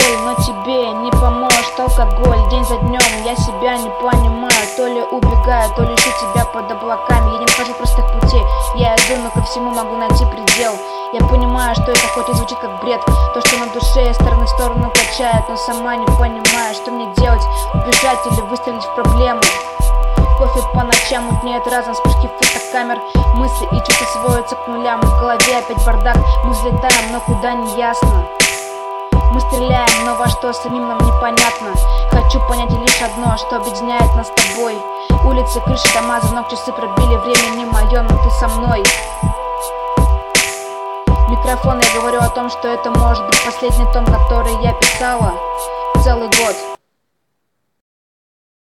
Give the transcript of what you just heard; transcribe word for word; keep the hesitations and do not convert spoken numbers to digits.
боль, но тебе не поможет алкоголь. День за днем я себя не понимаю, то ли убегаю, то ли ищу тебя под облаками. Я не нахожу простых путей, я иду, но ко всему могу найти предел. Я понимаю, что это хоть и звучит как бред, то, что на душе из стороны в сторону качает, но сама не понимаю, что мне делать, убежать или выстрелить в проблему. Кофе по ночам мутнеет разом, вспышки фотокамер, мысли и чувства сводятся к нулям. В голове опять бардак, мы взлетаем, но куда не ясно. Мы стреляем, но во что самим нам непонятно. Хочу понять лишь одно, что объединяет нас с тобой. Улицы, крыши, дома, звонок, часы пробили, время не мое, но ты со мной. Микрофон, я говорю о том, что это может быть последний том, который я писала целый год.